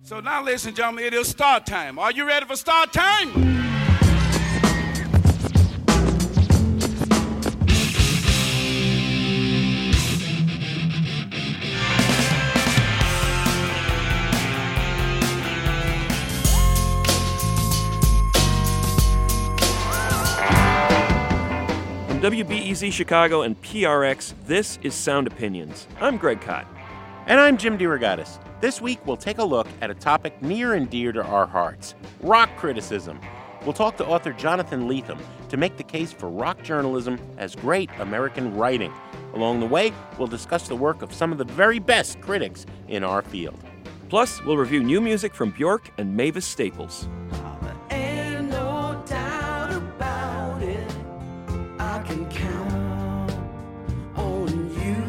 So now, ladies and gentlemen, it is start time. Are you ready for start time? From WBEZ Chicago and PRX, this is Sound Opinions. I'm Greg Kot. And I'm Jim DeRogatis. This week, we'll take a look at a topic near and dear to our hearts, rock criticism. We'll talk to author Jonathan Lethem to make the case for rock journalism as great American writing. Along the way, we'll discuss the work of some of the very best critics in our field. Plus, we'll review new music from Bjork and Mavis Staples. Ain't no doubt about it. I can count on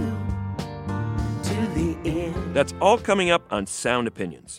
you to the end. That's all coming up on Sound Opinions.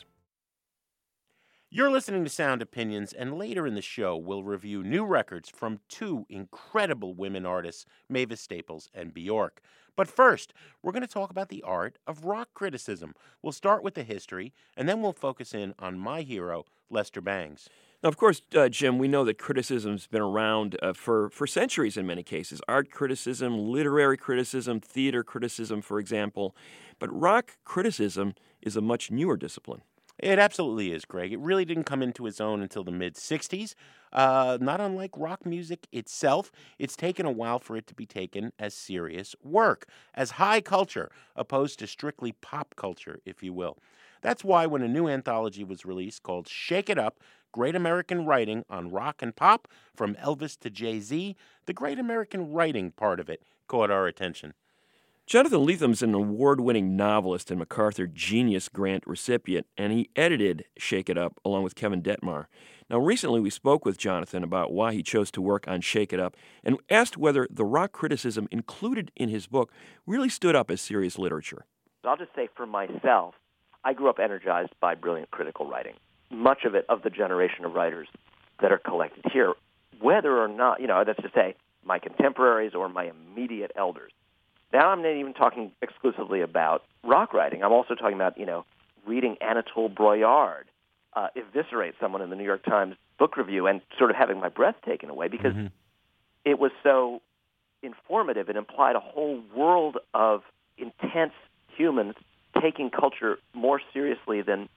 You're listening to Sound Opinions, and later in the show, we'll review new records from two incredible women artists, Mavis Staples and Bjork. But first, we're going to talk about the art of rock criticism. We'll start with the history, and then we'll focus in on my hero, Lester Bangs. Now, of course, Jim, we know that criticism's been around for centuries in many cases. Art criticism, literary criticism, theater criticism, for example. But rock criticism is a much newer discipline. It absolutely is, Greg. It really didn't come into its own until the mid-'60s. Not unlike rock music itself, it's taken a while for it to be taken as serious work, as high culture, opposed to strictly pop culture, if you will. That's why when a new anthology was released called Shake It Up, Great American Writing on Rock and Pop, from Elvis to Jay-Z, the Great American Writing part of it caught our attention. Jonathan Lethem's an award-winning novelist and MacArthur Genius Grant recipient, and he edited Shake It Up along with Kevin Detmar. Now, recently we spoke with Jonathan about why he chose to work on Shake It Up and asked whether the rock criticism included in his book really stood up as serious literature. I'll just say for myself, I grew up energized by brilliant critical writing. Much of it of the generation of writers that are collected here, whether or not, that's to say, my contemporaries or my immediate elders. Now I'm not even talking exclusively about rock writing. I'm also talking about, reading Anatole Broyard eviscerate someone in the New York Times book review and sort of having my breath taken away because it was so informative. It implied a whole world of intense humans taking culture more seriously than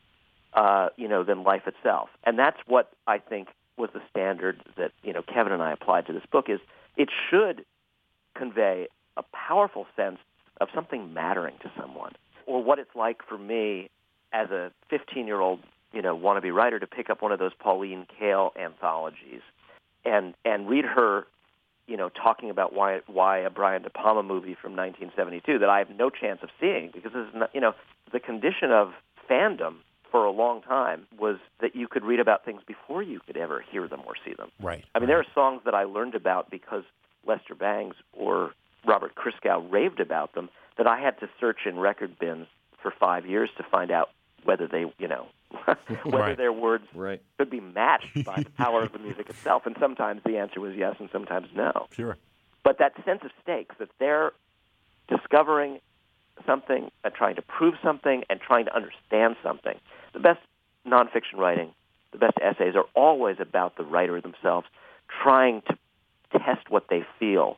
life itself. And that's what I think was the standard that, Kevin and I applied to this book is it should convey a powerful sense of something mattering to someone, or what it's like for me as a 15-year-old, wannabe writer to pick up one of those Pauline Kael anthologies and read her, talking about why a Brian De Palma movie from 1972 that I have no chance of seeing because this is not, the condition of fandom for a long time was that you could read about things before you could ever hear them or see them. Right. I mean, there are songs that I learned about because Lester Bangs or Robert Christgau raved about them that I had to search in record bins for 5 years to find out whether they, whether their words could be matched by the power of the music itself. And sometimes the answer was yes and sometimes no. Sure. But that sense of stakes, that they're discovering something and trying to prove something and trying to understand something. The best nonfiction writing, the best essays are always about the writer themselves trying to test what they feel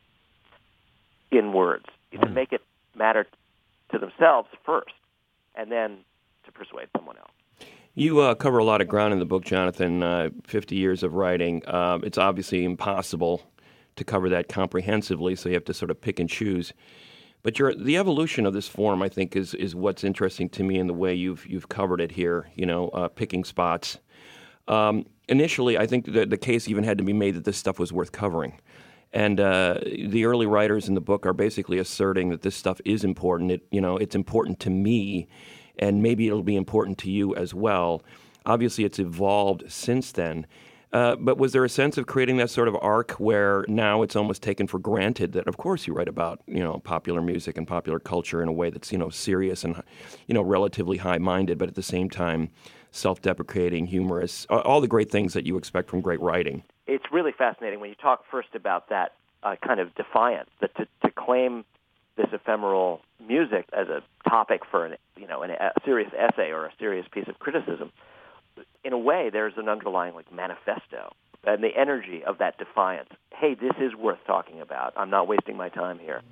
in words, to make it matter to themselves first, and then to persuade someone else. You cover a lot of ground in the book, Jonathan, 50 years of writing. It's obviously impossible to cover that comprehensively, so you have to sort of pick and choose. But the evolution of this form, I think, is what's interesting to me in the way you've covered it here, picking spots. Initially, I think the case even had to be made that this stuff was worth covering. And the early writers in the book are basically asserting that this stuff is important. It's important to me, and maybe it'll be important to you as well. Obviously, it's evolved since then. But was there a sense of creating that sort of arc where now it's almost taken for granted that, of course, you write about, popular music and popular culture in a way that's, serious and, relatively high-minded, but at the same time self-deprecating, humorous, all the great things that you expect from great writing? It's really fascinating when you talk first about that kind of defiance, that to claim this ephemeral music as a topic for a serious essay or a serious piece of criticism, in a way, there's an underlying manifesto and the energy of that defiance. Hey, this is worth talking about. I'm not wasting my time here.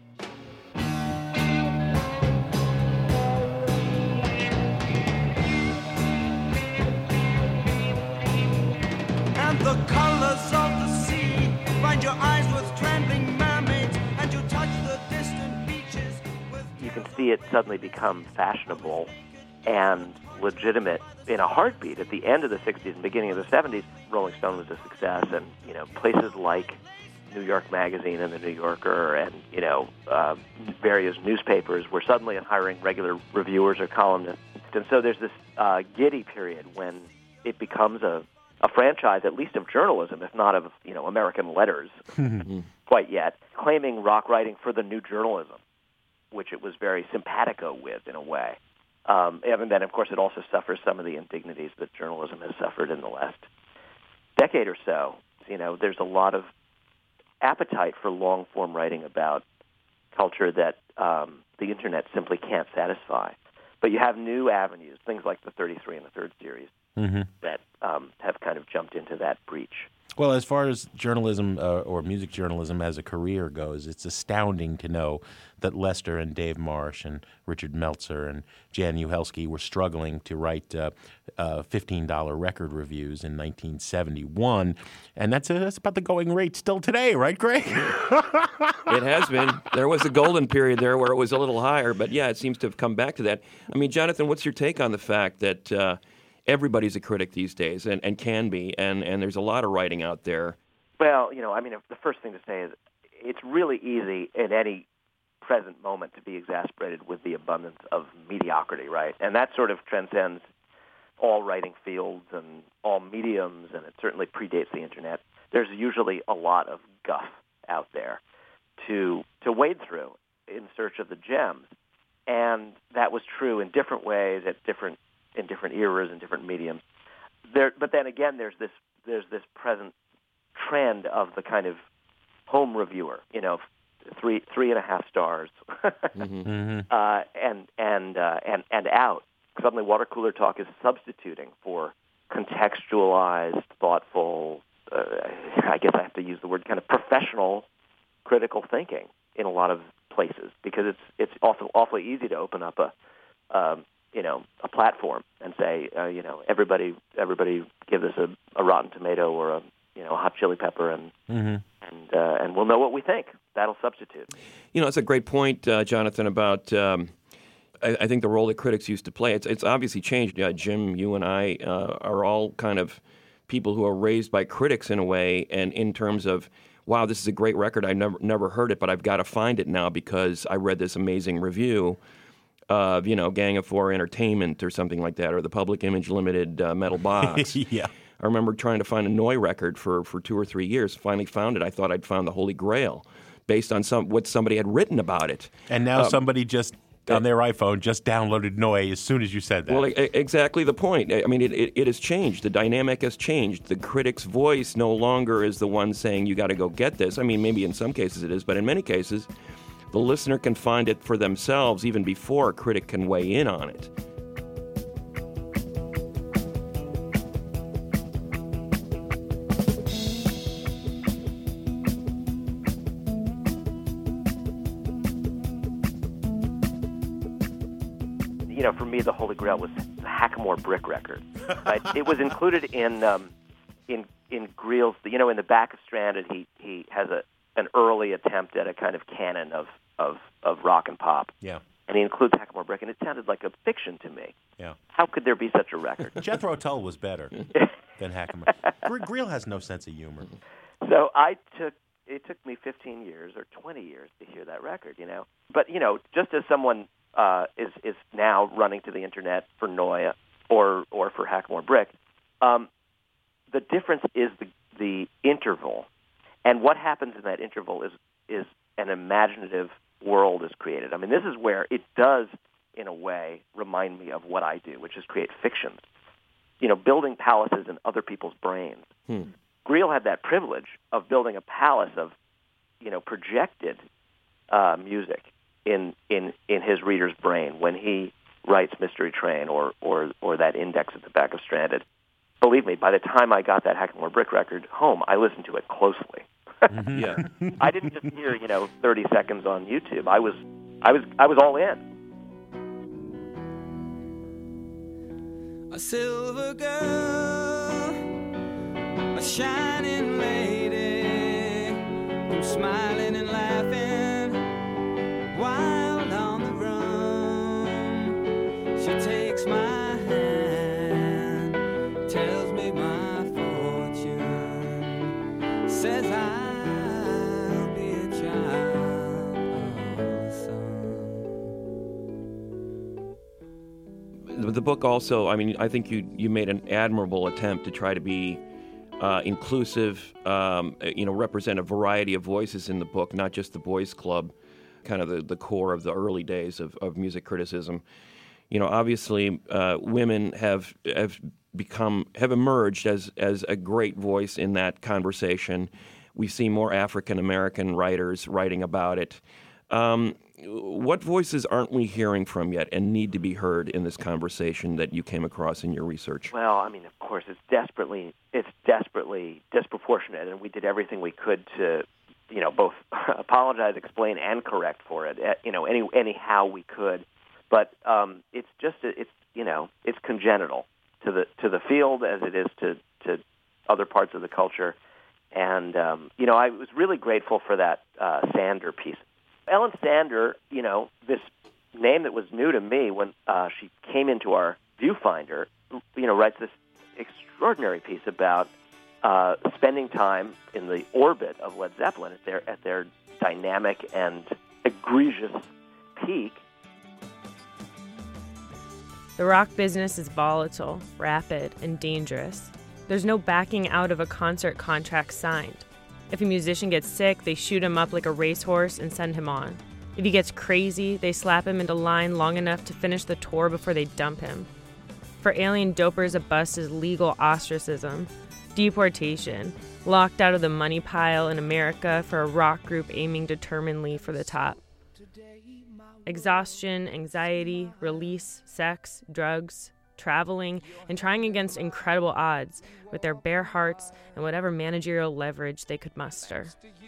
And the colors of the sea find your eyes with trembling mermaids, and you touch the distant beaches with... You can see it suddenly become fashionable and legitimate in a heartbeat. At the end of the 60s and beginning of the 70s, Rolling Stone was a success, and places like New York Magazine and the New Yorker and various newspapers were suddenly hiring regular reviewers or columnists. And so there's this giddy period when it becomes a franchise, at least of journalism, if not of American letters, quite yet, claiming rock writing for the new journalism, which it was very simpatico with in a way. And then, of course, it also suffers some of the indignities that journalism has suffered in the last decade or so. There's a lot of appetite for long-form writing about culture that the Internet simply can't satisfy. But you have new avenues, things like the 33 and the Third series, that have kind of jumped into that breach. Well, as far as journalism or music journalism as a career goes, it's astounding to know that Lester and Dave Marsh and Richard Meltzer and Jan Uhelski were struggling to write $15 record reviews in 1971, and that's about the going rate still today, right, Greg? It has been. There was a golden period there where it was a little higher, but yeah, it seems to have come back to that. I mean, Jonathan, what's your take on the fact that everybody's a critic these days and can be, and there's a lot of writing out there? Well, the first thing to say is it's really easy in any present moment to be exasperated with the abundance of mediocrity, right? And that sort of transcends all writing fields and all mediums, and it certainly predates the Internet. There's usually a lot of guff out there to wade through in search of the gems. And that was true in different ways in different eras and different mediums. But then again, there's this present trend of the kind of home reviewer, 3.5 stars, and out. Suddenly, water cooler talk is substituting for contextualized, thoughtful. I guess I have to use the word kind of professional, critical thinking in a lot of places, because it's awfully easy to open up a platform and say, everybody give us a Rotten Tomato or a hot chili pepper, and we'll know what we think. That'll substitute. It's a great point, Jonathan, about I think the role that critics used to play. It's obviously changed. Jim, you and I are all kind of people who are raised by critics in a way, and in terms of, wow, this is a great record. I never heard it, but I've got to find it now because I read this amazing review of, Gang of Four Entertainment or something like that, or the Public Image Limited Metal Box. Yeah. I remember trying to find a Noy record for 2 or 3 years. Finally found it. I thought I'd found the Holy Grail based on what somebody had written about it. And now somebody just, on their iPhone, just downloaded Noy as soon as you said that. Well, exactly the point. I mean, it has changed. The dynamic has changed. The critic's voice no longer is the one saying, you got to go get this. I mean, maybe in some cases it is, but in many cases, the listener can find it for themselves even before a critic can weigh in on it. For me, the Holy Grail was the Hackamore Brick record. Right? It was included in Greel's. In the back of Stranded, he has an early attempt at a kind of canon of rock and pop. Yeah. And he includes Hackamore Brick, and it sounded like a fiction to me. Yeah. How could there be such a record? Jethro Tull was better than Hackamore. Greel has no sense of humor. So it took me 15 years or 20 years to hear that record, But, just as someone is now running to the Internet for Noia or for Hackamore Brick, the difference is the interval. And what happens in that interval is an imaginative world is created. I mean, this is where it does, in a way, remind me of what I do, which is create fictions. Building palaces in other people's brains. Greel had that privilege of building a palace of, projected music in his reader's brain when he writes Mystery Train or that index at the back of Stranded. Believe me, by the time I got that Hackamore Brick record home, I listened to it closely. Yeah. I didn't just hear 30 seconds on YouTube. I was all in. A silver girl, a shining lady, who's smiling and laughing while on the run. She takes my hand, tells me my fortune, says I'll be a child of the sun. The book also, I mean, I think you made an admirable attempt to try to be inclusive, represent a variety of voices in the book, not just the boys' club, kind of the core of the early days of music criticism. Obviously, women have emerged as a great voice in that conversation. We see more African American writers writing about it. What voices aren't we hearing from yet and need to be heard in this conversation that you came across in your research? Well, I mean, of course, it's desperately disproportionate, and we did everything we could to, both apologize, explain, and correct for it, anyhow we could. But it's congenital to the field as it is to other parts of the culture, and I was really grateful for that Sander piece. Ellen Sander, this name that was new to me when she came into our viewfinder, writes this extraordinary piece about spending time in the orbit of Led Zeppelin at their dynamic and egregious peak. The rock business is volatile, rapid, and dangerous. There's no backing out of a concert contract signed. If a musician gets sick, they shoot him up like a racehorse and send him on. If he gets crazy, they slap him into line long enough to finish the tour before they dump him. For alien dopers, a bust is legal ostracism, deportation, locked out of the money pile in America for a rock group aiming determinedly for the top. Exhaustion, anxiety, release, sex, drugs, traveling, and trying against incredible odds with their bare hearts and whatever managerial leverage they could muster.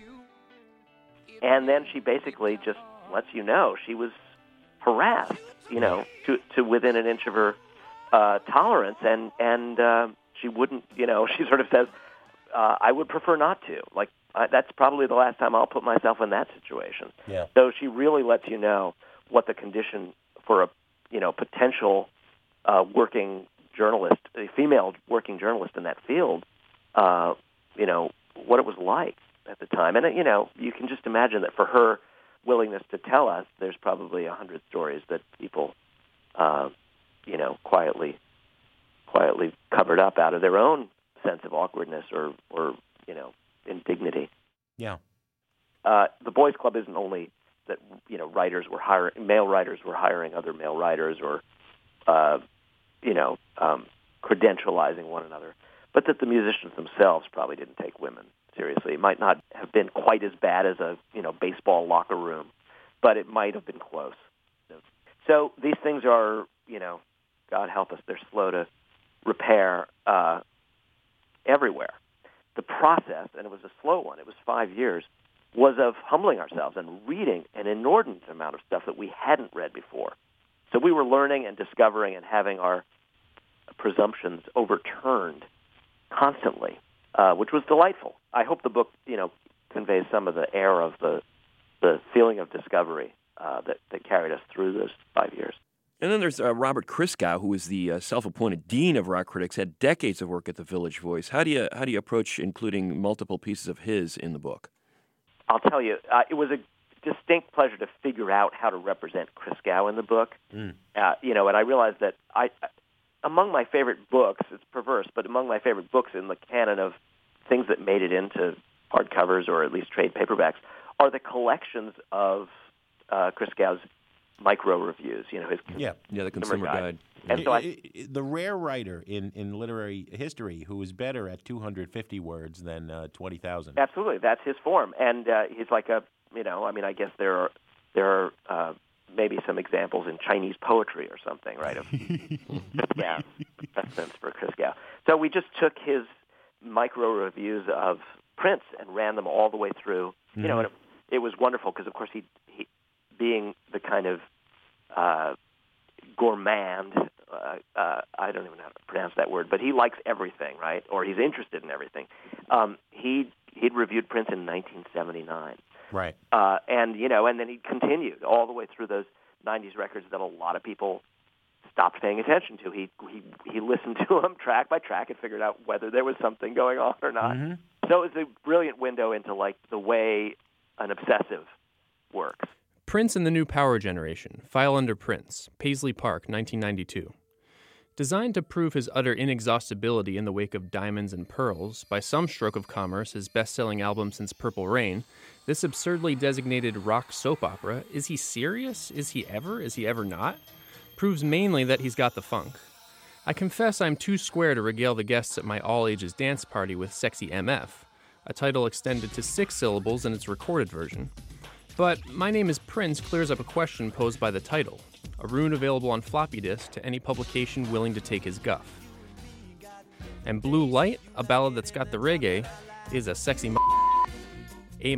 And then she basically just lets you know she was harassed, to within an inch of her tolerance, and she wouldn't, she sort of says, I would prefer not to. Like, that's probably the last time I'll put myself in that situation. Yeah. So she really lets you know what the condition for a, potential working journalist, a female working journalist in that field, what it was like at the time. And, you can just imagine that for her willingness to tell us, there's probably 100 stories that people, quietly covered up out of their own sense of awkwardness or indignity. Yeah. The Boys Club isn't only that, male writers were hiring other male writers or, credentializing one another, but that the musicians themselves probably didn't take women seriously. It might not have been quite as bad as a, baseball locker room, but it might have been close. So these things are, God help us, they're slow to repair everywhere. The process, and it was a slow one, it was 5 years, was of humbling ourselves and reading an inordinate amount of stuff that we hadn't read before. So we were learning and discovering and having our presumptions overturned constantly, which was delightful. I hope the book, conveys some of the air of the feeling of discovery that carried us through those 5 years. And then there's Robert Christgau, who is the self-appointed dean of rock critics, had decades of work at the Village Voice. How do you approach including multiple pieces of his in the book? I'll tell you, it was a distinct pleasure to figure out how to represent Christgau in the book. And I realized that among my favorite books, it's perverse, but among my favorite books in the canon of things that made it into hardcovers or at least trade paperbacks are the collections of Christgau's micro reviews, his the consumer guide. And so the rare writer in literary history who is better at 250 words than 20,000. Absolutely, that's his form, and he's like I guess there There are maybe some examples in Chinese poetry or something, right, of Christgau, precedents for Christgau. So we just took his micro-reviews of Prince and ran them all the way through. You know, and it was wonderful because, of course, he being the kind of gourmand, I don't even know how to pronounce that word, but he likes everything, right? Or he's interested in everything. He'd reviewed Prince in 1979. Right. And then he continued all the way through those 90s records that a lot of people stopped paying attention to. He listened to them track by track and figured out whether there was something going on or not. Mm-hmm. So it was a brilliant window into, like, the way an obsessive works. Prince and the New Power Generation, File Under Prince, Paisley Park, 1992. Designed to prove his utter inexhaustibility in the wake of Diamonds and Pearls, by some stroke of commerce his best-selling album since Purple Rain, this absurdly designated rock soap opera, is he serious? Is he ever not? Proves mainly that he's got the funk. I confess I'm too square to regale the guests at my all-ages dance party with Sexy MF, a title extended to 6 syllables in its recorded version. But My Name is Prince clears up a question posed by the title, a rune available on floppy disk to any publication willing to take his guff. And Blue Light, a ballad that's got the reggae, is a sexy A-.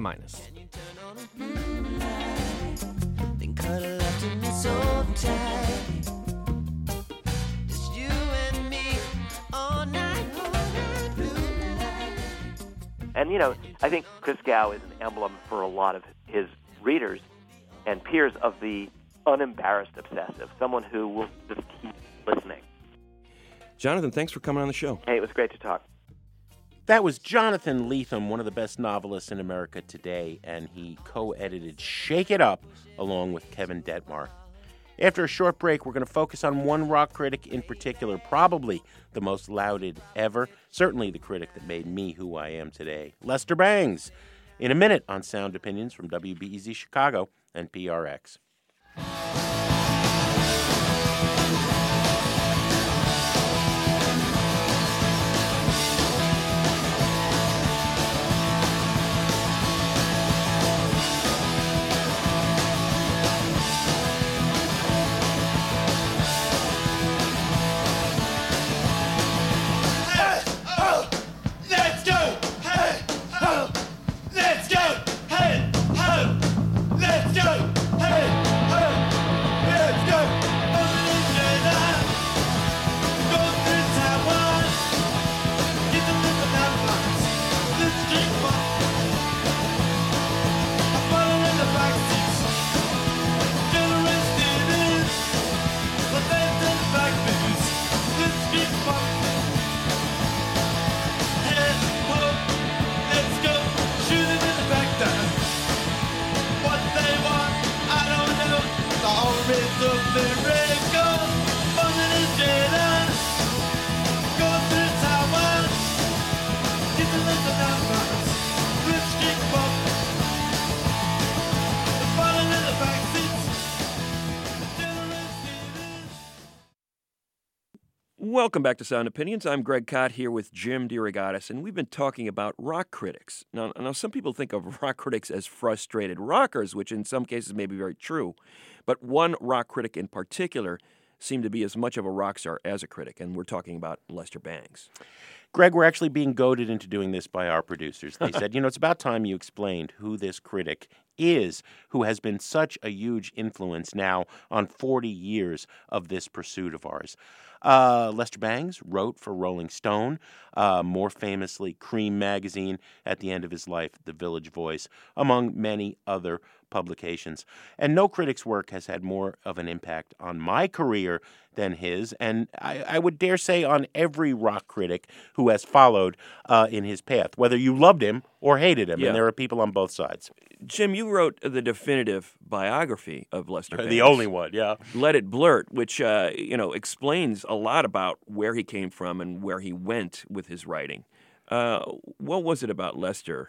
And, I think Christgau is an emblem for a lot of his readers and peers of the unembarrassed obsessive, someone who will just keep listening. Jonathan, thanks for coming on the show. Hey, it was great to talk. That was Jonathan Lethem, one of the best novelists in America today, and he co-edited Shake It Up along with Kevin Detmar. After a short break, we're going to focus on one rock critic in particular, probably the most lauded ever, certainly the critic that made me who I am today, Lester Bangs, in a minute on Sound Opinions from WBEZ Chicago and PRX. Welcome back to Sound Opinions. I'm Greg Kot here with Jim DeRogatis, and we've been talking about rock critics. Now, some people think of rock critics as frustrated rockers, which in some cases may be very true. But one rock critic in particular seemed to be as much of a rock star as a critic, and we're talking about Lester Bangs. Greg, we're actually being goaded into doing this by our producers. They said, it's about time you explained who this critic is, who has been such a huge influence now on 40 years of this pursuit of ours. Lester Bangs wrote for Rolling Stone, more famously Cream magazine, at the end of his life, The Village Voice, among many other publications. And no critic's work has had more of an impact on my career than his, and I would dare say on every rock critic who has followed in his path, whether you loved him or hated him, and there are people on both sides. Jim, you wrote the definitive biography of Lester Bangs. The only one, yeah. Let It Blurt, which, explains a lot about where he came from and where he went with his writing. What was it about Lester,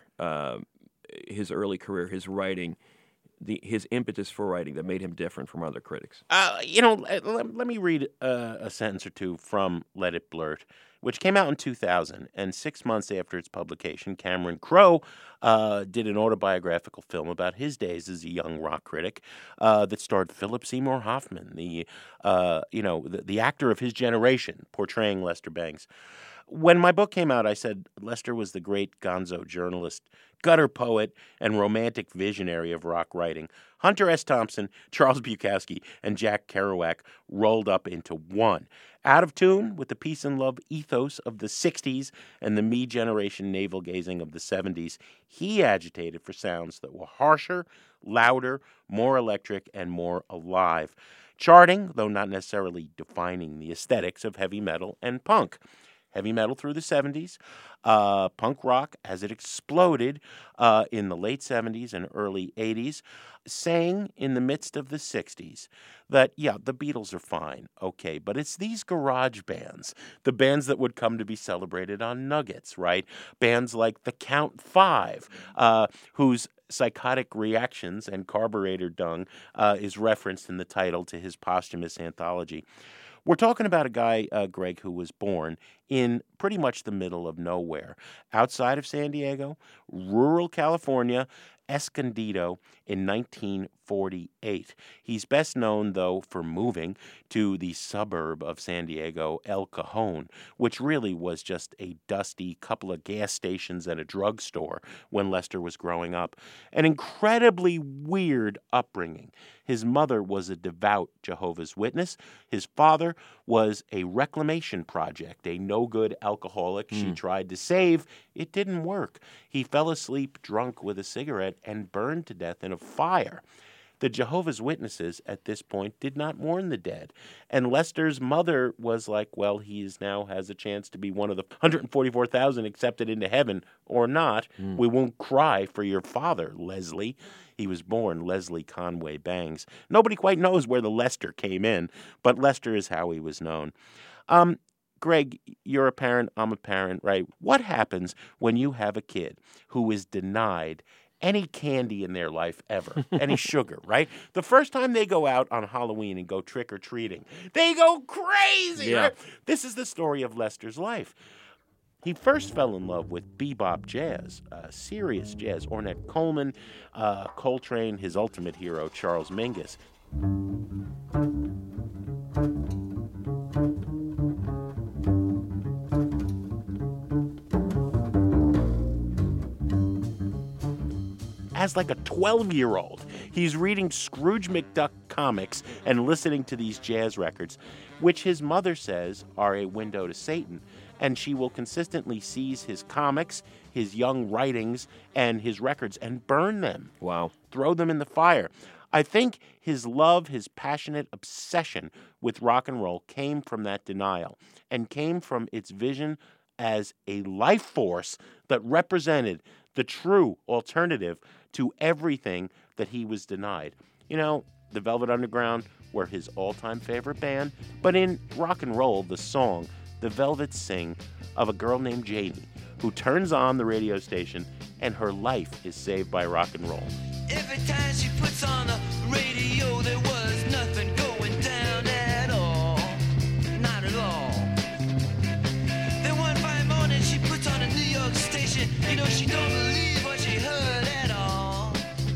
his early career, his writing, his impetus for writing that made him different from other critics? Let me read a sentence or two from Let It Blurt, which came out in 2000. And 6 months after its publication, Cameron Crowe did an autobiographical film about his days as a young rock critic that starred Philip Seymour Hoffman, the actor of his generation, portraying Lester Bangs. When my book came out, I said Lester was the great gonzo journalist, gutter poet, and romantic visionary of rock writing. Hunter S. Thompson, Charles Bukowski, and Jack Kerouac rolled up into one. Out of tune with the peace and love ethos of the 60s and the me generation navel-gazing of the 70s, he agitated for sounds that were harsher, louder, more electric, and more alive. Charting, though not necessarily defining the aesthetics of heavy metal and punk. Heavy metal through the 70s, punk rock as it exploded in the late 70s and early 80s, saying in the midst of the 60s that, yeah, the Beatles are fine, okay, but it's these garage bands, the bands that would come to be celebrated on Nuggets, right? Bands like the Count Five, whose psychotic reactions and carburetor dung is referenced in the title to his posthumous anthology. We're talking about a guy, Greg, who was born in pretty much the middle of nowhere, outside of San Diego, rural California, Escondido, in 1948. He's best known, though, for moving to the suburb of San Diego, El Cajon, which really was just a dusty couple of gas stations and a drugstore when Lester was growing up. An incredibly weird upbringing. His mother was a devout Jehovah's Witness. His father was a reclamation project, a no-good alcoholic she tried to save. It didn't work. He fell asleep drunk with a cigarette and burned to death in a fire. The Jehovah's Witnesses at this point did not mourn the dead. And Lester's mother was like, well, he now has a chance to be one of the 144,000 accepted into heaven or not. We won't cry for your father, Leslie. He was born Leslie Conway Bangs. Nobody quite knows where the Lester came in, but Lester is how he was known. Greg, you're a parent, I'm a parent, right? What happens when you have a kid who is denied any candy in their life ever, any sugar, right? The first time they go out on Halloween and go trick-or-treating, they go crazy, right? This is the story of Lester's life. He first fell in love with bebop jazz, serious jazz. Ornette Coleman, Coltrane, his ultimate hero, Charles Mingus. As like a 12-year-old, he's reading Scrooge McDuck comics and listening to these jazz records, which his mother says are a window to Satan. And she will consistently seize his comics, his young writings, and his records and burn them. Wow. Throw them in the fire. I think his love, his passionate obsession with rock and roll came from that denial and came from its vision as a life force that represented the true alternative to everything that he was denied. You know, the Velvet Underground were his all-time favorite band, but in rock and roll, the song, the Velvets sing of a girl named Janie who turns on the radio station and her life is saved by rock and roll. Every time she puts on the radio, there was nothing going down at all. Not at all. Then one fine morning she puts on a New York station. You know, she don't believe what she heard at all.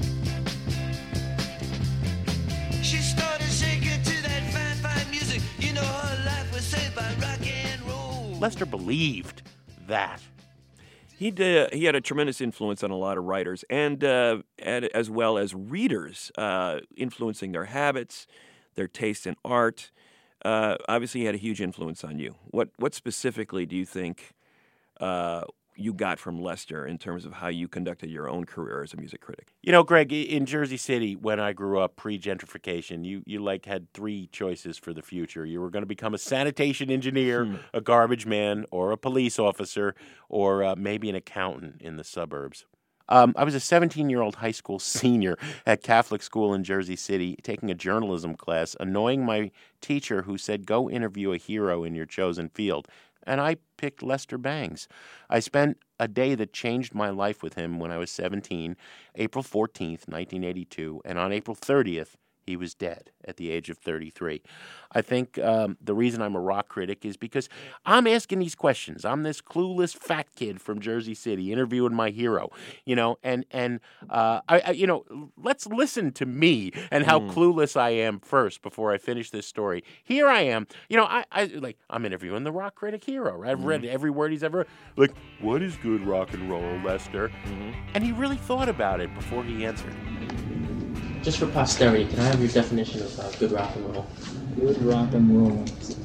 She started shaking to that fine, fine music. You know, her life was saved by rock and roll. Lester believed that. He had a tremendous influence on a lot of writers and as well as readers, influencing their habits, their taste in art. Obviously, he had a huge influence on you. What specifically do you think you got from Lester in terms of how you conducted your own career as a music critic? You know, Greg, in Jersey City, when I grew up pre-gentrification, you like had three choices for the future. You were going to become a sanitation engineer, a garbage man, or a police officer, or maybe an accountant in the suburbs. I was a 17-year-old high school senior at Catholic school in Jersey City, taking a journalism class, annoying my teacher who said, go interview a hero in your chosen field. And I picked Lester Bangs. I spent a day that changed my life with him when I was 17, April 14th, 1982, and on April 30th, he was dead at the age of 33. I think the reason I'm a rock critic is because I'm asking these questions. I'm this clueless fat kid from Jersey City interviewing my hero, and let's listen to me and how clueless I am first before I finish this story. Here I am, I'm interviewing the rock critic hero. Right? I've read every word he's ever like. What is good rock and roll, Lester? And he really thought about it before he answered. Just for posterity, can I have your definition of good rock and roll? Good rock and roll.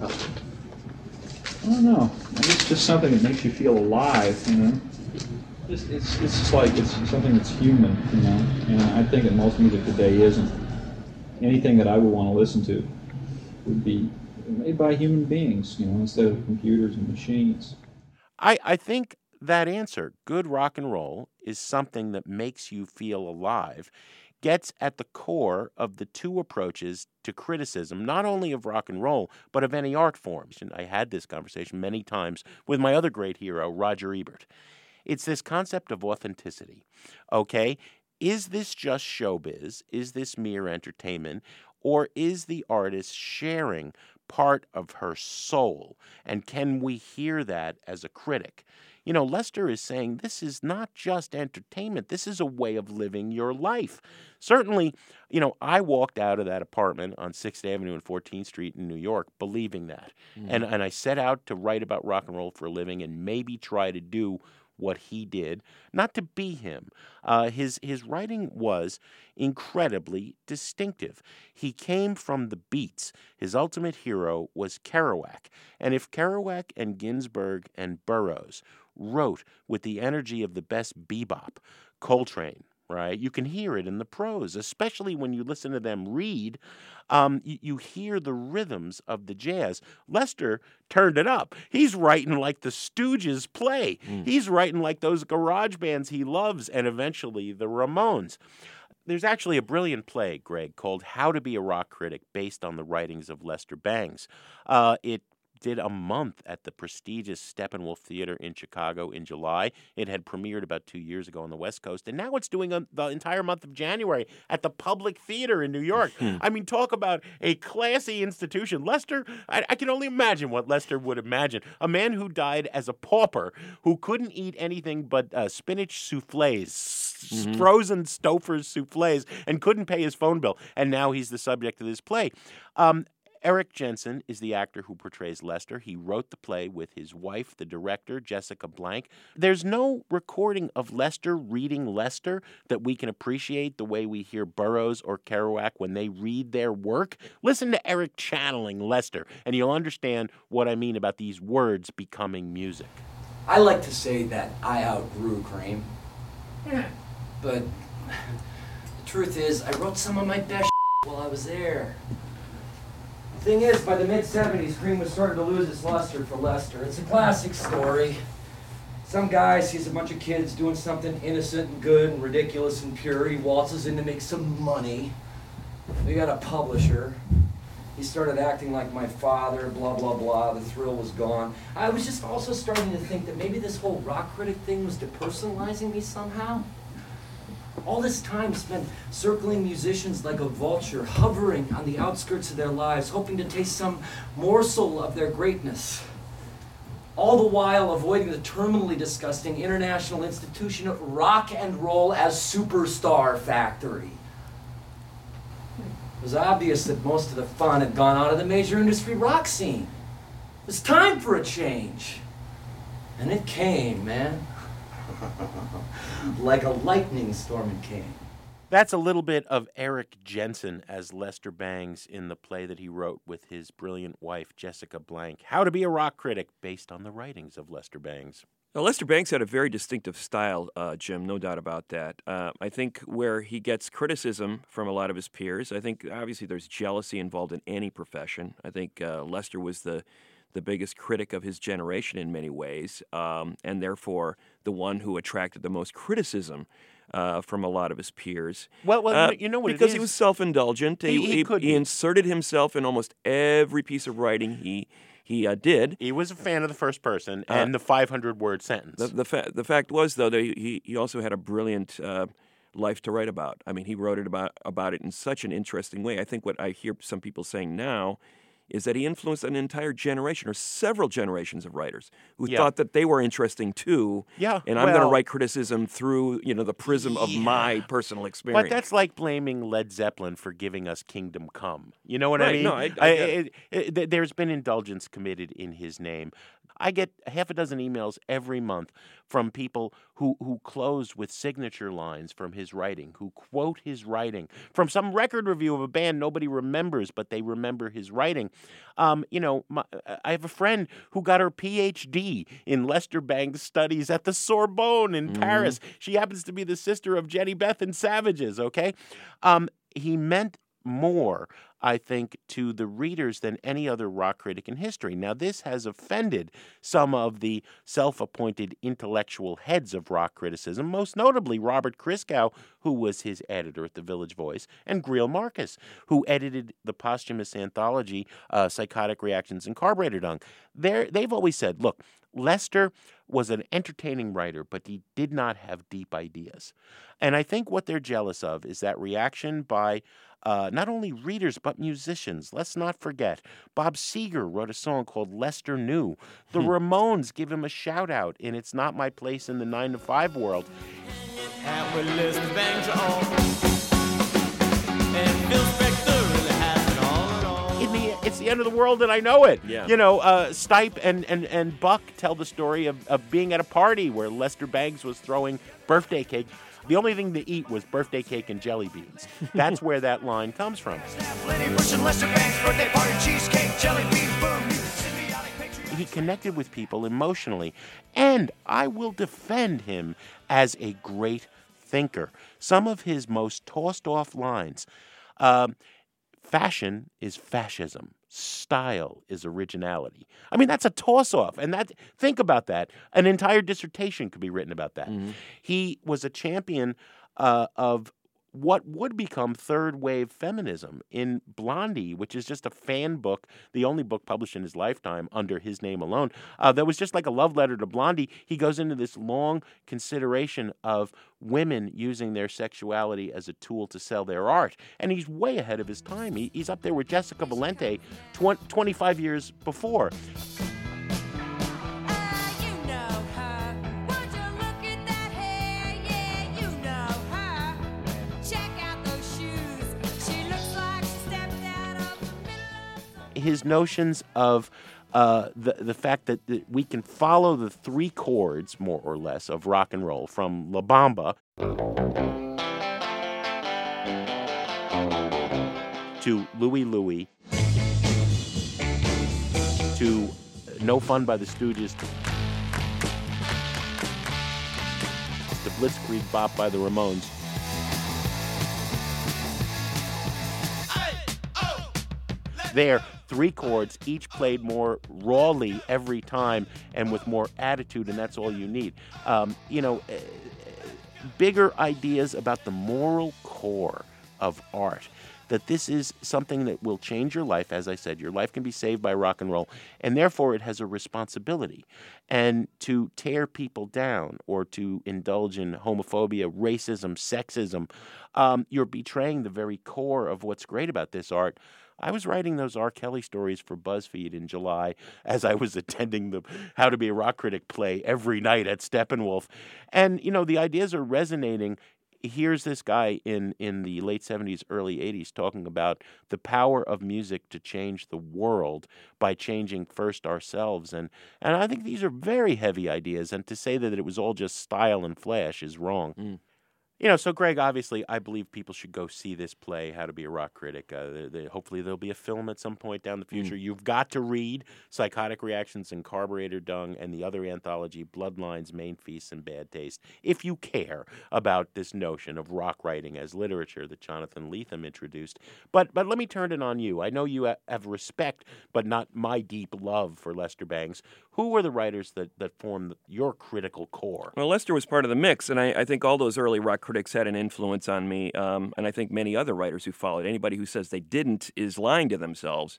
I don't know. It's just something that makes you feel alive, It's just like it's something that's human, And I think that most music today isn't. Anything that I would want to listen to would be made by human beings, instead of computers and machines. I think that answer, good rock and roll, is something that makes you feel alive, gets at the core of the two approaches to criticism, not only of rock and roll, but of any art forms. And I had this conversation many times with my other great hero, Roger Ebert. It's this concept of authenticity, okay? Is this just showbiz? Is this mere entertainment? Or is the artist sharing part of her soul? And can we hear that as a critic? Lester is saying this is not just entertainment. This is a way of living your life. Certainly, I walked out of that apartment on 6th Avenue and 14th Street in New York believing that. And I set out to write about rock and roll for a living and maybe try to do what he did, not to be him. His writing was incredibly distinctive. He came from the beats. His ultimate hero was Kerouac. And if Kerouac and Ginsberg and Burroughs wrote with the energy of the best bebop, Coltrane, right? You can hear it in the prose, especially when you listen to them read. You hear the rhythms of the jazz. Lester turned it up. He's writing like the Stooges play. He's writing like those garage bands he loves, and eventually the Ramones. There's actually a brilliant play, Greg, called How to Be a Rock Critic, based on the writings of Lester Bangs. It did a month at the prestigious Steppenwolf Theater in Chicago in July. It had premiered about 2 years ago on the West Coast, and now it's doing the entire month of January at the Public Theater in New York. I mean, talk about a classy institution. Lester, I can only imagine what Lester would imagine. A man who died as a pauper, who couldn't eat anything but spinach soufflés, frozen Stouffer's soufflés, and couldn't pay his phone bill, and now he's the subject of this play. Eric Jensen is the actor who portrays Lester. He wrote the play with his wife, the director, Jessica Blank. There's no recording of Lester reading Lester that we can appreciate the way we hear Burroughs or Kerouac when they read their work. Listen to Eric channeling Lester, and you'll understand what I mean about these words becoming music. I like to say that I outgrew Cream. But the truth is, I wrote some of my best while I was there. The thing is, by the mid-'70s, Cream was starting to lose its luster for Lester. It's a classic story. Some guy sees a bunch of kids doing something innocent and good and ridiculous and pure. He waltzes in to make some money. We got a publisher. He started acting like my father, blah, blah, blah. The thrill was gone. I was just also starting to think that maybe this whole rock critic thing was depersonalizing me somehow. All this time spent circling musicians like a vulture, hovering on the outskirts of their lives, hoping to taste some morsel of their greatness. All the while avoiding the terminally disgusting international institution of rock and roll as superstar factory. It was obvious that most of the fun had gone out of the major industry rock scene. It was time for a change. And it came, man. Like a lightning storm it came. That's a little bit of Eric Jensen as Lester Bangs in the play that he wrote with his brilliant wife, Jessica Blank, How to Be a Rock Critic, based on the writings of Lester Bangs. Now, Lester Bangs had a very distinctive style, Jim, no doubt about that. I think where he gets criticism from a lot of his peers, I think obviously there's jealousy involved in any profession. I think Lester was the biggest critic of his generation in many ways, and therefore the one who attracted the most criticism from a lot of his peers. Well, you know what because it is? he was self-indulgent. He inserted himself in almost every piece of writing he did. He was a fan of the first person and the 500-word sentence. The fact was, though, that he also had a brilliant life to write about. I mean, he wrote it about it in such an interesting way. I think what I hear some people saying now is that he influenced an entire generation or several generations of writers who thought that they were interesting too. Yeah, and I'm going to write criticism through, the prism of my personal experience. But that's like blaming Led Zeppelin for giving us Kingdom Come. You know what I Right, mean? no, I get There's been indulgence committed in his name. I get half a dozen emails every month from people who close with signature lines from his writing, who quote his writing from some record review of a band nobody remembers, but they remember his writing. I have a friend who got her PhD in Lester Bangs studies at the Sorbonne in Paris. She happens to be the sister of Jenny Beth and Savages, okay? He meant more, I think, to the readers than any other rock critic in history. Now, this has offended some of the self-appointed intellectual heads of rock criticism, most notably Robert Christgau, who was his editor at the Village Voice, and Greil Marcus, who edited the posthumous anthology Psychotic Reactions and Carburetor Dung. They've always said, look, Lester was an entertaining writer, but he did not have deep ideas. And I think what they're jealous of is that reaction by not only readers, but musicians. Let's not forget, Bob Seger wrote a song called Lester Knew. The Ramones give him a shout-out in It's Not My Place in the 9 to 5 World. And with Lester Bangs on, and Phil Spector really has it all. It's the end of the world, and I know it. Yeah. Stipe and Buck tell the story of being at a party where Lester Bangs was throwing birthday cake. The only thing to eat was birthday cake and jelly beans. That's where that line comes from. He connected with people emotionally, and I will defend him as a great thinker. Some of his most tossed-off lines, fashion is fascism. Style is originality. I mean, that's a toss-off. And think about that. An entire dissertation could be written about that. He was a champion of what would become third-wave feminism in Blondie, which is just a fan book, the only book published in his lifetime under his name alone. That was just like a love letter to Blondie. He goes into this long consideration of women using their sexuality as a tool to sell their art. And he's way ahead of his time. He's up there with Jessica Valente 25 years before. His notions of the fact that we can follow the three chords, more or less, of rock and roll, from La Bamba to Louie Louie to No Fun by the Stooges to Blitzkrieg Bop by the Ramones. There, three chords, each played more rawly every time and with more attitude, and that's all you need. Bigger ideas about the moral core of art, that this is something that will change your life. As I said, your life can be saved by rock and roll, and therefore it has a responsibility. And to tear people down or to indulge in homophobia, racism, sexism, you're betraying the very core of what's great about this art. I was writing those R. Kelly stories for BuzzFeed in July as I was attending the How to Be a Rock Critic play every night at Steppenwolf. And, the ideas are resonating. Here's this guy in the late 70s, early 80s talking about the power of music to change the world by changing first ourselves. And I think these are very heavy ideas. And to say that it was all just style and flash is wrong. So Greg, obviously, I believe people should go see this play, How to Be a Rock Critic. Hopefully there'll be a film at some point down the future. You've got to read Psychotic Reactions and Carburetor Dung and the other anthology, Bloodlines, Main Feasts, and Bad Taste, if you care about this notion of rock writing as literature that Jonathan Lethem introduced. But let me turn it on you. I know you have respect, but not my deep love for Lester Bangs. Who were the writers that formed your critical core? Well, Lester was part of the mix, and I think all those early rock critics had an influence on me, and I think many other writers who followed. Anybody who says they didn't is lying to themselves.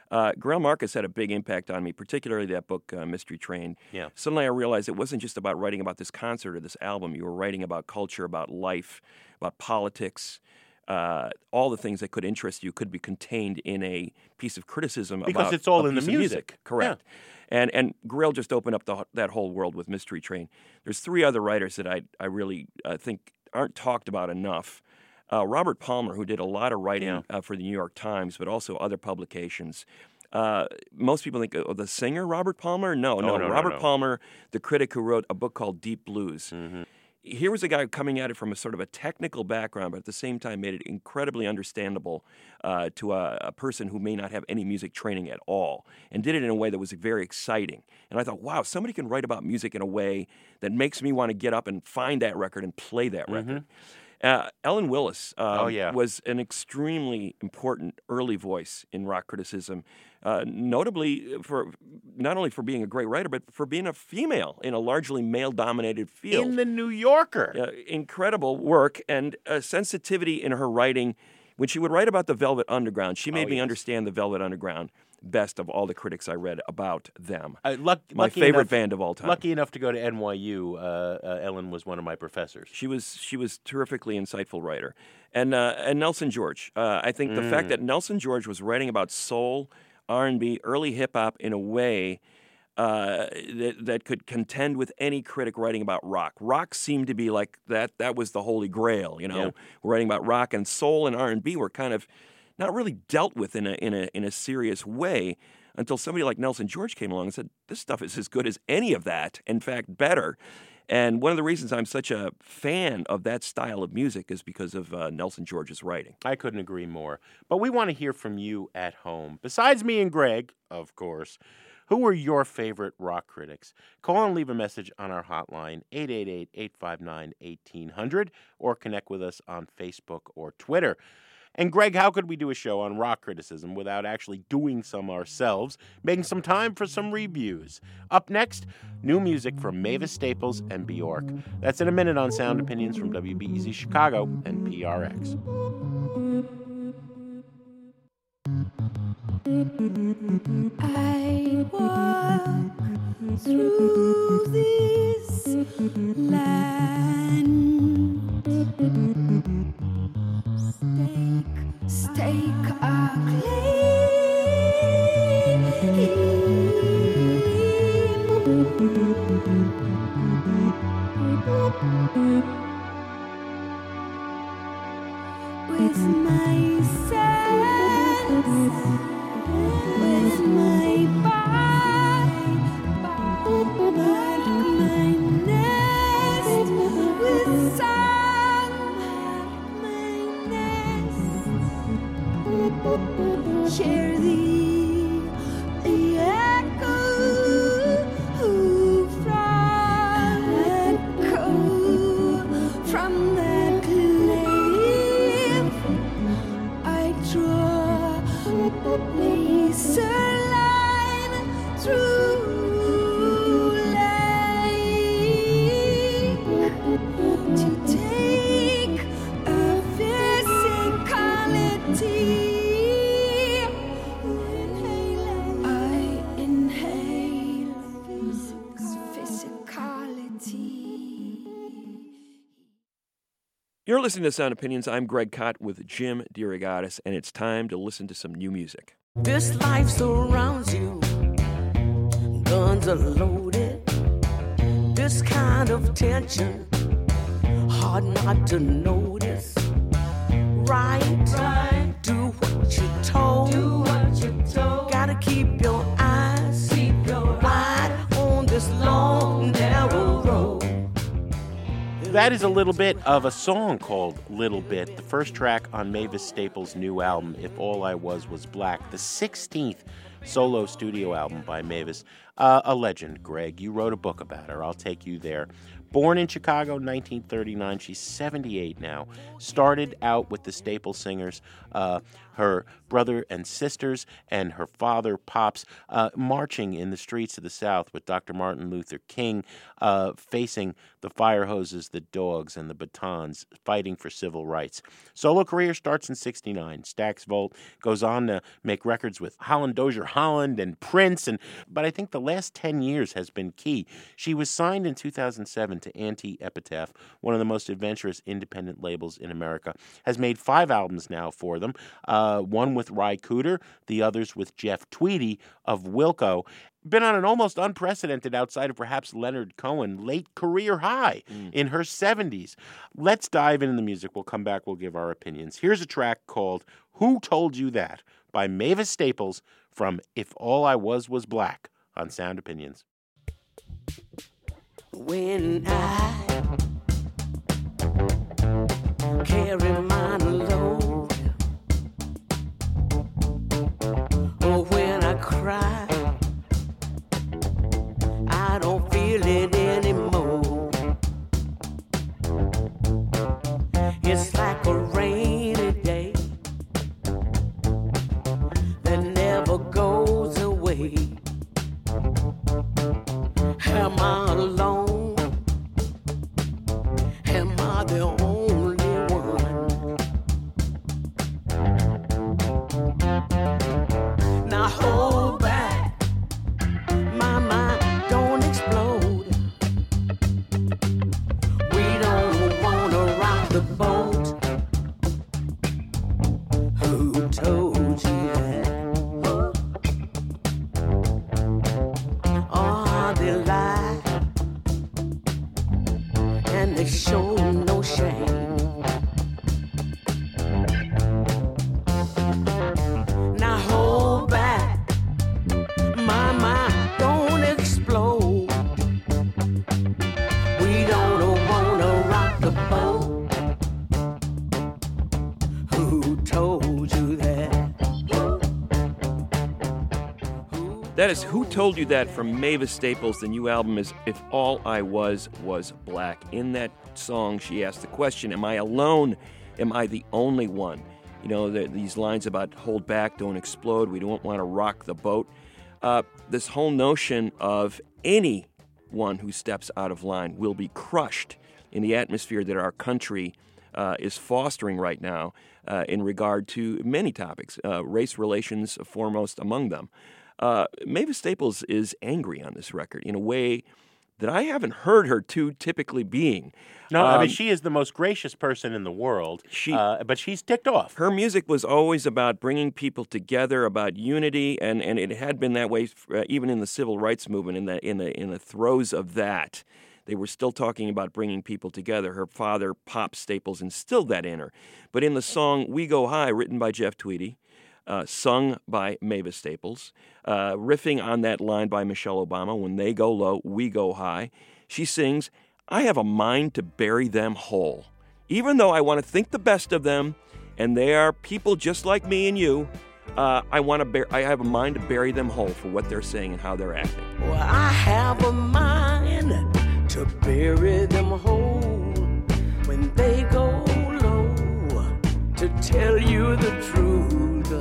Greil Marcus had a big impact on me, particularly that book, Mystery Train. Yeah. Suddenly I realized it wasn't just about writing about this concert or this album. You were writing about culture, about life, about politics. All the things that could interest you could be contained in a piece of criticism Because about it's all a in the piece of music. Correct. And Greil just opened up that whole world with Mystery Train. There's three other writers that I really think aren't talked about enough. Robert Palmer, who did a lot of writing for the New York Times, but also other publications. Most people think of the singer Robert Palmer. No. Robert Palmer, the critic who wrote a book called Deep Blues. Mm-hmm. Here was a guy coming at it from a sort of a technical background, but at the same time made it incredibly understandable to a person who may not have any music training at all, and did it in a way that was very exciting. And I thought, wow, somebody can write about music in a way that makes me want to get up and find that record and play that record. Ellen Willis was an extremely important early voice in rock criticism, notably for not only for being a great writer, but for being a female in a largely male-dominated field. In the New Yorker. Incredible work and sensitivity in her writing. When she would write about the Velvet Underground, she made me understand the Velvet Underground best of all the critics I read about them. My favorite band of all time. Lucky enough to go to NYU, Ellen was one of my professors. She was terrifically insightful writer. And Nelson George. I think the fact that Nelson George was writing about soul, R&B, early hip-hop in a way that could contend with any critic writing about rock. Rock seemed to be like that. That was the holy grail, you know. Yeah. Writing about rock and soul and R&B were kind of not really dealt with in a serious way until somebody like Nelson George came along and said, this stuff is as good as any of that, in fact, better. And one of the reasons I'm such a fan of that style of music is because of Nelson George's writing. I couldn't agree more. But we want to hear from you at home. Besides me and Greg, of course, who are your favorite rock critics? Call and leave a message on our hotline, 888-859-1800, or connect with us on Facebook or Twitter. And Greg, how could we do a show on rock criticism without actually doing some ourselves, making some time for some reviews? Up next, new music from Mavis Staples and Bjork. That's in a minute on Sound Opinions from WBEZ Chicago and PRX. I walk through this land. Stake a claim with my sense, with my body, mark my nest with song, share the echo from that cliff. I draw laser line through life to take a physicality. You're listening to Sound Opinions. I'm Greg Kot with Jim DeRogatis, and it's time to listen to some new music. This life surrounds you. Guns are loaded. This kind of tension, hard not to notice. Right. Do what you're told. Gotta keep your eyes wide on this long, narrow road. That is a little bit of a song called Little Bit, the first track on Mavis Staples' new album, If All I Was Black, the 16th solo studio album by Mavis. A legend, Greg. You wrote a book about her. I'll take you there. Born in Chicago, 1939. She's 78 now. Started out with the Staple Singers. Her brother and sisters and her father, Pops, marching in the streets of the South with Dr. Martin Luther King, facing the fire hoses, the dogs, and the batons, fighting for civil rights. Solo career starts in 69. Stax Volt goes on to make records with Holland Dozier Holland and Prince, but I think the last 10 years has been key. She was signed in 2007 to Anti-Epitaph, one of the most adventurous independent labels in America. Has made 5 albums now for them, one with Ry Cooder, the others with Jeff Tweedy of Wilco. Been on an almost unprecedented, outside of perhaps Leonard Cohen, late career high in her 70s. Let's dive into the music. We'll come back. We'll give our opinions. Here's a track called Who Told You That by Mavis Staples from If All I Was Black on Sound Opinions. When I carry my load, or when I cry, I don't feel it anymore. It's like a rainy day that never goes away. Am I alone? Am I the only one? Now hold back, my mind don't explode. We don't wanna rock the boat. Who told you that? Are they lie? And they show no shame. Now hold back, my mind don't explode. We don't wanna rock the boat. Who told you that? That is Who Told You That from Mavis Staples. The new album is If All I Was Black. In that song, she asked the question, am I alone? Am I the only one? You know, these lines about hold back, don't explode, we don't want to rock the boat. This whole notion of anyone who steps out of line will be crushed in the atmosphere that our country is fostering right now in regard to many topics, race relations foremost among them. Mavis Staples is angry on this record in a way that I haven't heard her typically being. No, I mean, she is the most gracious person in the world, but she's ticked off. Her music was always about bringing people together, about unity, and it had been that way even in the civil rights movement, in the throes of that. They were still talking about bringing people together. Her father, Pop Staples, instilled that in her. But in the song We Go High, written by Jeff Tweedy, sung by Mavis Staples, riffing on that line by Michelle Obama, when they go low, we go high. She sings, I have a mind to bury them whole. Even though I want to think the best of them, and they are people just like me and you, I have a mind to bury them whole for what they're saying and how they're acting. Well, I have a mind to bury them whole when they go low. To tell you the truth,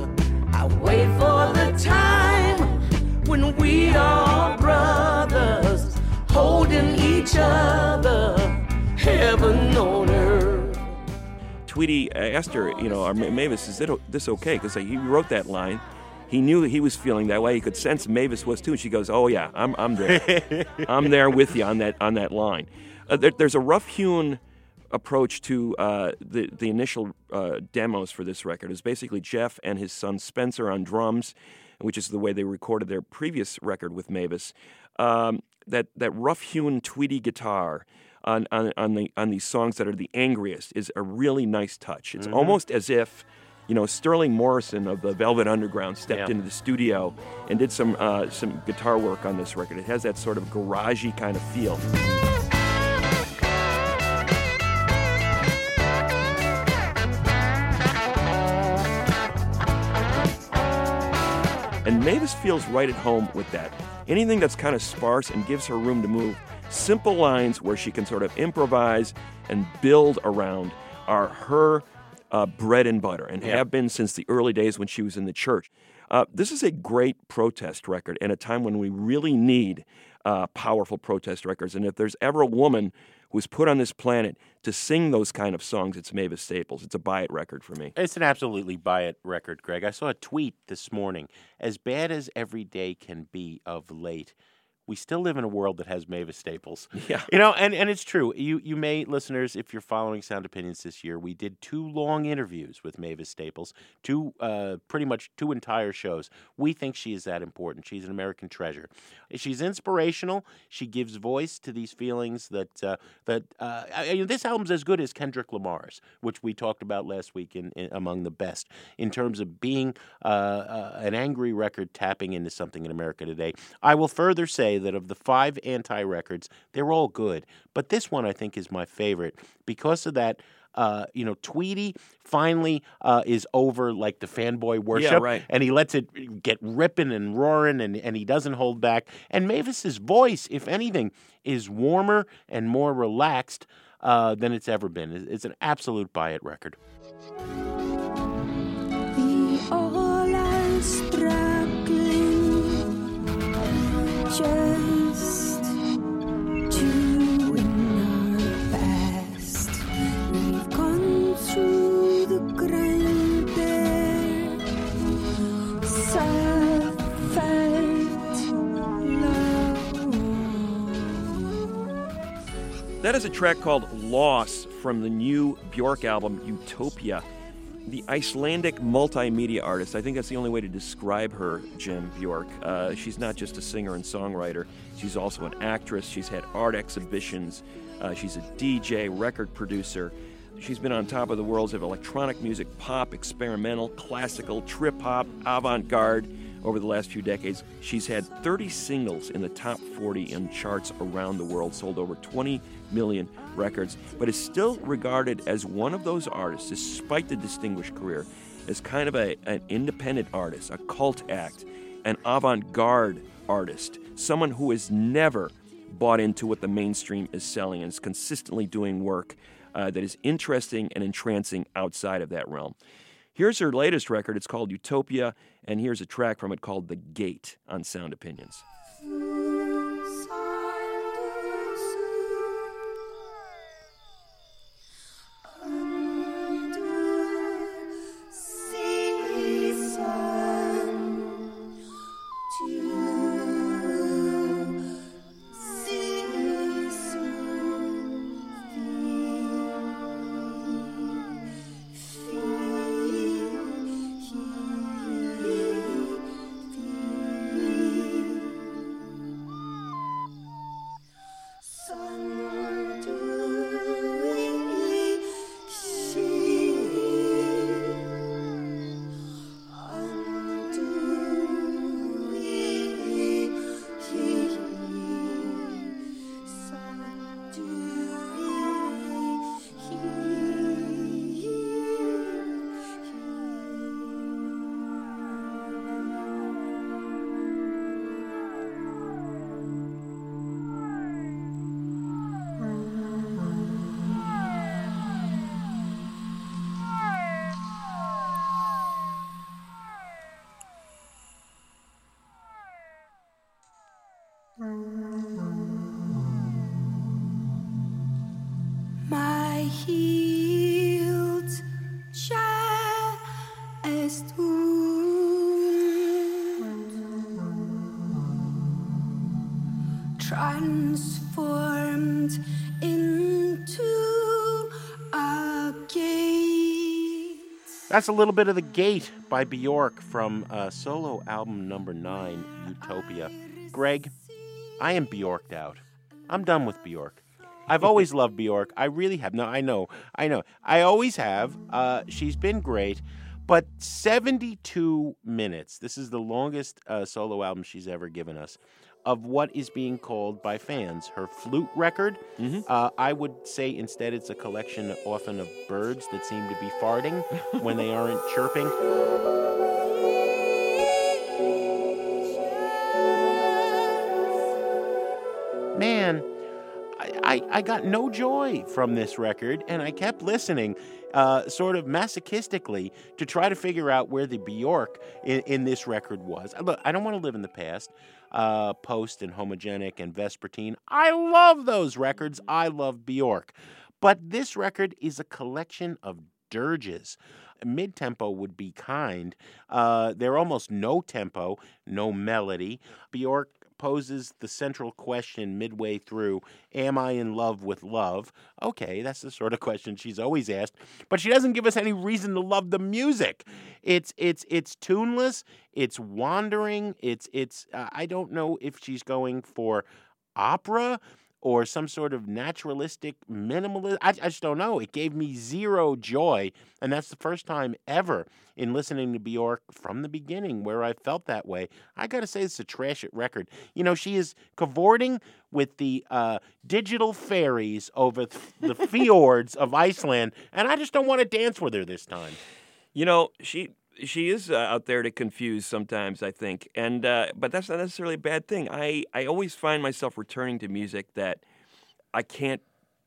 I wait for the time when we are brothers, holding each other, heaven on earth. Tweedy asked her, Mavis, is this okay? Because he wrote that line. He knew he was feeling that way. He could sense Mavis was too. And she goes, "Oh yeah, I'm there. I'm there with you on that line." There's a rough-hewn approach to the initial demos for this record. It's basically Jeff and his son Spencer on drums, which is the way they recorded their previous record with Mavis. That rough-hewn Tweedy guitar on these songs that are the angriest is a really nice touch. It's almost as if Sterling Morrison of the Velvet Underground stepped into the studio and did some guitar work on this record. It has that sort of garagey kind of feel. And Mavis feels right at home with that. Anything that's kind of sparse and gives her room to move. Simple lines where she can sort of improvise and build around are her bread and butter, and have been since the early days when she was in the church. This is a great protest record in a time when we really need powerful protest records. And if there's ever a woman who was put on this planet to sing those kind of songs, it's Mavis Staples. It's a buy-it record for me. It's an absolutely buy-it record, Greg. I saw a tweet this morning. As bad as every day can be of late, we still live in a world that has Mavis Staples. Yeah. You know, and it's true. You may, listeners, if you're following Sound Opinions this year, we did 2 long interviews with Mavis Staples, pretty much 2 entire shows. We think she is that important. She's an American treasure. She's inspirational. She gives voice to these feelings that this album's as good as Kendrick Lamar's, which we talked about last week in among the best in terms of being an angry record tapping into something in America today. I will further say that of the 5 anti-records, they're all good. But this one, I think, is my favorite because of that. Tweety finally is over like the fanboy worship. Yeah, right. And he lets it get ripping and roaring, and he doesn't hold back. And Mavis's voice, if anything, is warmer and more relaxed than it's ever been. It's an absolute buy-it record. We all are struggling just doing our best. We've gone through the grind there, suffered love. That is a track called Loss from the new Bjork album, Utopia. The Icelandic multimedia artist, I think that's the only way to describe her, Jim, Bjork. She's not just a singer and songwriter. She's also an actress. She's had art exhibitions. She's a DJ, record producer. She's been on top of the worlds of electronic music, pop, experimental, classical, trip-hop, avant-garde over the last few decades. She's had 30 singles in the top 40 in charts around the world, sold over 20 million records, but is still regarded as one of those artists, despite the distinguished career, as kind of an independent artist, a cult act, an avant-garde artist, someone who has never bought into what the mainstream is selling and is consistently doing work that is interesting and entrancing outside of that realm. Here's her latest record. It's called Utopia, and here's a track from it called The Gate on Sound Opinions. My heels shine as transformed into a gate. That's a little bit of The Gate by Bjork from solo album number 9, Utopia. Greg, I am Bjorked out. I'm done with Bjork. I've always loved Bjork. I really have. No, I know. I always have. She's been great. But 72 minutes, this is the longest solo album she's ever given us, of what is being called by fans her flute record. I would say instead it's a collection often of birds that seem to be farting when they aren't chirping. man, I got no joy from this record, and I kept listening sort of masochistically to try to figure out where the Bjork in this record was. Look, I don't want to live in the past. Post and Homogenic and Vespertine. I love those records. I love Bjork. But this record is a collection of dirges. Mid-tempo would be kind. They're almost no tempo, no melody. Bjork poses the central question midway through, am I in love with love? Okay, that's the sort of question she's always asked, but she doesn't give us any reason to love the music. It's tuneless, it's wandering, it's I don't know if she's going for opera or some sort of naturalistic minimalism. I just don't know. It gave me zero joy, and that's the first time ever in listening to Bjork from the beginning where I felt that way. I got to say, it's a trash record. You know, she is cavorting with the digital fairies over the fjords of Iceland, and I just don't want to dance with her this time. You know, she is out there to confuse sometimes, I think, and but that's not necessarily a bad thing. I always find myself returning to music that I can't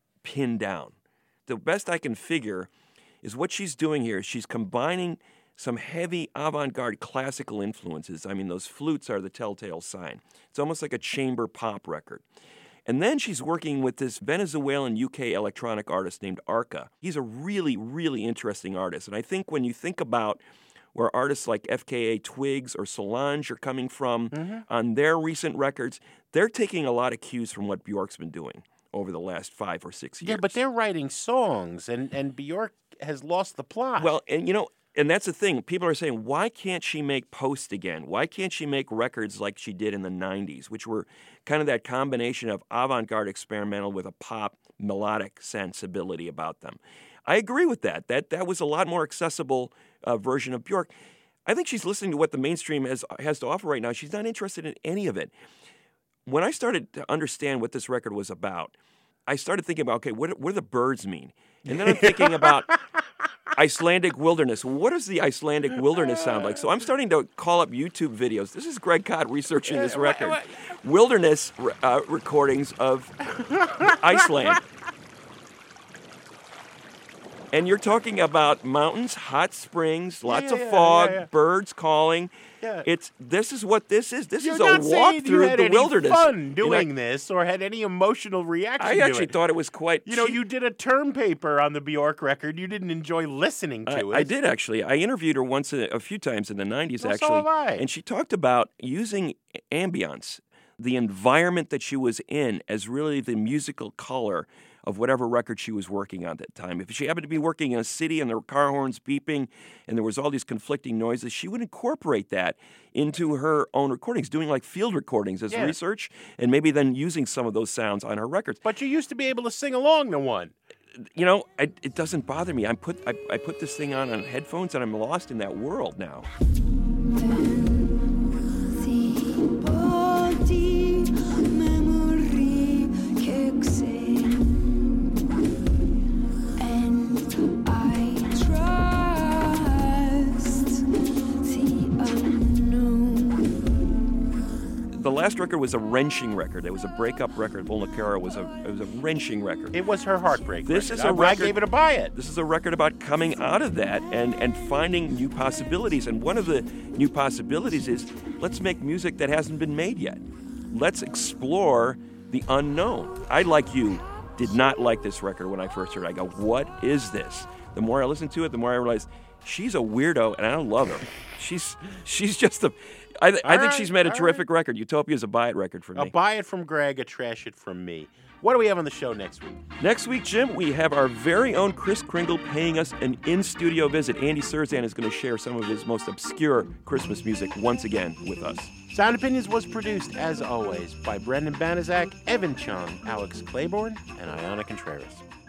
pin down. The best I can figure is what she's doing here. She's combining some heavy avant-garde classical influences. I mean, those flutes are the telltale sign. It's almost like a chamber pop record. And then she's working with this Venezuelan UK electronic artist named Arca. He's a really, really interesting artist. And I think when you think about where artists like FKA Twigs or Solange are coming from on their recent records, they're taking a lot of cues from what Bjork's been doing over the last 5 or 6 years. Yeah, but they're writing songs, and Bjork has lost the plot. Well, and you know, and that's the thing. People are saying, why can't she make Post again? Why can't she make records like she did in the 90s, which were kind of that combination of avant-garde experimental with a pop melodic sensibility about them? I agree with that. That was a lot more accessible version of Bjork. I think she's listening to what the mainstream has to offer right now. She's not interested in any of it. When I started to understand what this record was about, I started thinking about, okay, what do the birds mean? And then I'm thinking about Icelandic wilderness. What does the Icelandic wilderness sound like? So I'm starting to call up YouTube videos. This is Greg Cott researching this record. Wilderness recordings of Iceland. And you're talking about mountains, hot springs, lots of fog, birds calling. Yeah. This is what this is. This is a not walk saying through you had the any wilderness. fun doing this or had any emotional reaction I to actually it. thought it was quite. You know, you did a term paper on the Bjork record. You didn't enjoy listening to it. I did actually. I interviewed her once a few times in the 90s Well, actually. so have I. And she talked about using ambience, the environment that she was in, as really the musical color of whatever record she was working on at that time. If she happened to be working in a city and there were car horns beeping and there was all these conflicting noises, she would incorporate that into her own recordings, doing like field recordings as research, and maybe then using some of those sounds on her records. But you used to be able to sing along to one. You know, it doesn't bother me. I put this thing on headphones and I'm lost in that world now. The last record was a wrenching record. It was a breakup record. Volnakera was a wrenching record. It was her heartbreak. This record. is a record. I gave it a buy it. This is a record about coming out of that and finding new possibilities. And one of the new possibilities is let's make music that hasn't been made yet. Let's explore the unknown. I, like you, did not like this record when I first heard it. I go, what is this? The more I listened to it, the more I realized she's a weirdo, and I don't love her. She's just a... I think she's made a terrific record. Utopia is a buy it record for me. A buy it from Greg, a trash it from me. What do we have on the show next week? Next week, Jim, we have our very own Kris Kringle paying us an in-studio visit. Andy Surzan is going to share some of his most obscure Christmas music once again with us. Sound Opinions was produced, as always, by Brendan Banaszak, Evan Chung, Alex Claiborne, and Ayana Contreras.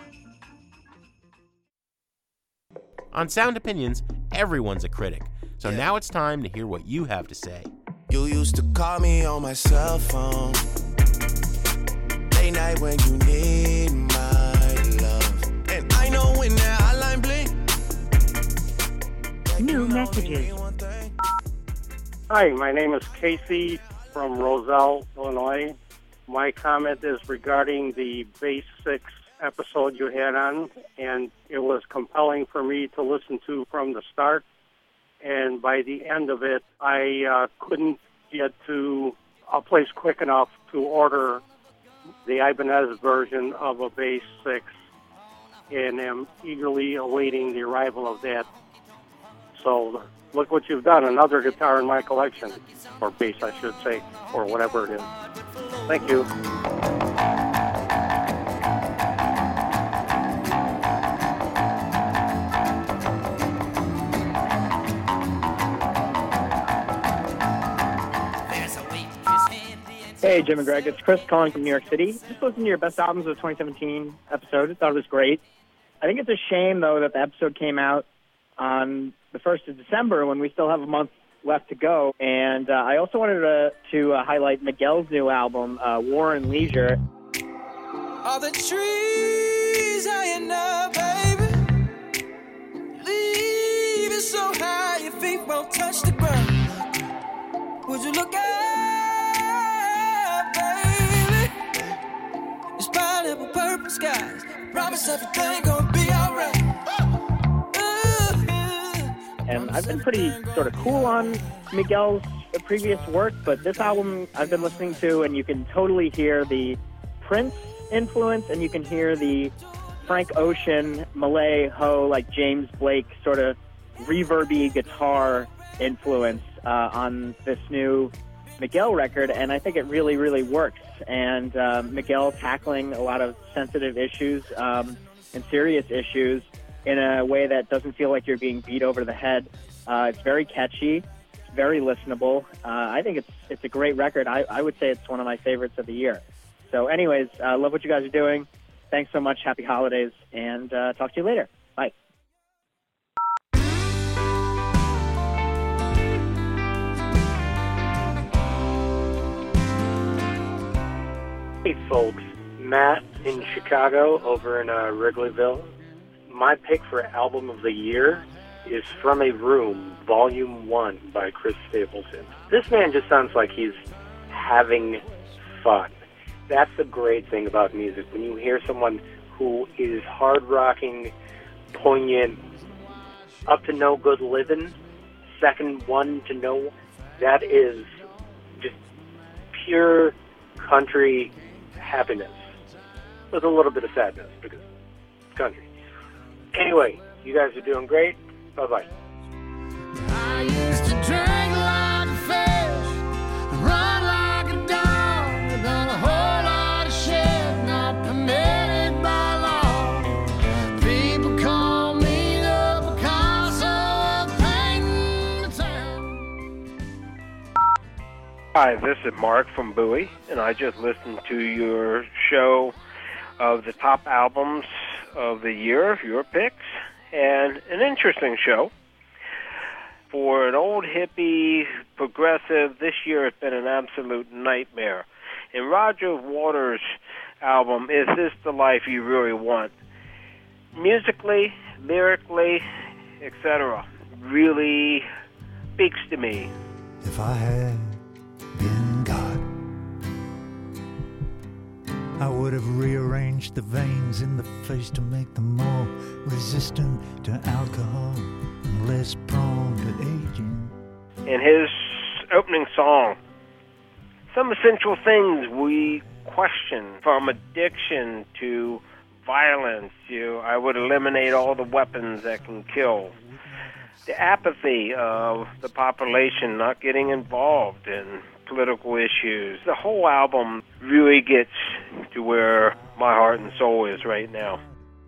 On Sound Opinions, everyone's a critic. So now it's time to hear what you have to say. You used to call me on my cell phone late night when you need my love. And I know when that hotline blink. New messages. Hi, my name is Casey from Roselle, Illinois. My comment is regarding the Bass 6 episode you had on, and it was compelling for me to listen to from the start. And by the end of it, I couldn't get to a place quick enough to order the Ibanez version of a Bass 6, and am eagerly awaiting the arrival of that. So look what you've done, another guitar in my collection, or bass I should say, or whatever it is. Thank you. Hey, Jim and Greg. It's Chris calling from New York City. Just listened to your Best Albums of 2017 episode. I thought it was great. I think it's a shame, though, that the episode came out on the 1st of December when we still have a month left to go. And I also wanted to highlight Miguel's new album, War and Leisure. All the trees hanging up, baby. Leave it so high your feet won't touch the ground. Would you look up, baby? It's pineapple purple skies. Promise everything gonna be alright. And I've been pretty sort of cool on Miguel's previous work, but this album I've been listening to, and you can totally hear the Prince influence, and you can hear the Frank Ocean, Malay Ho, like James Blake sort of reverby guitar influence on this new Miguel record, and I think it really, really works. And Miguel tackling a lot of sensitive issues and serious issues in a way that doesn't feel like you're being beat over the head. It's very catchy. It's very listenable. I think it's a great record. I would say it's one of my favorites of the year. So anyways, I love what you guys are doing. Thanks so much. Happy holidays, and talk to you later. Bye. Hey folks, Matt in Chicago over in Wrigleyville. My pick for Album of the Year is From a Room, Volume 1 by Chris Stapleton. This man just sounds like he's having fun. That's the great thing about music. When you hear someone who is hard-rocking, poignant, up to no good living, second one to no, that is just pure country happiness with a little bit of sadness because it's country. Anyway, you guys are doing great. Bye-bye. I used to drink like a fish, run like a dog, done a whole lot of shit not permitted by law. People call me the Picasso of painting the town. Hi, this is Mark from Bowie, and I just listened to your show of the top albums of the year, your picks, and an interesting show. For an old hippie progressive, this year has been an absolute nightmare. And Roger Waters' album, Is This the Life You Really Want? Musically, lyrically, etc., really speaks to me. If I had been God, I would have rearranged the veins in the face to make them more resistant to alcohol and less prone to aging. In his opening song, some essential things we question, from addiction to violence, I would eliminate all the weapons that can kill. The apathy of the population not getting involved in political issues. The whole album really gets to where my heart and soul is right now.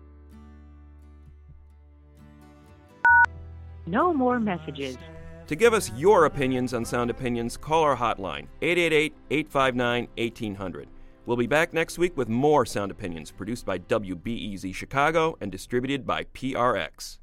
No more messages. To give us your opinions on Sound Opinions, call our hotline, 888-859-1800. We'll be back next week with more Sound Opinions, produced by WBEZ Chicago and distributed by PRX.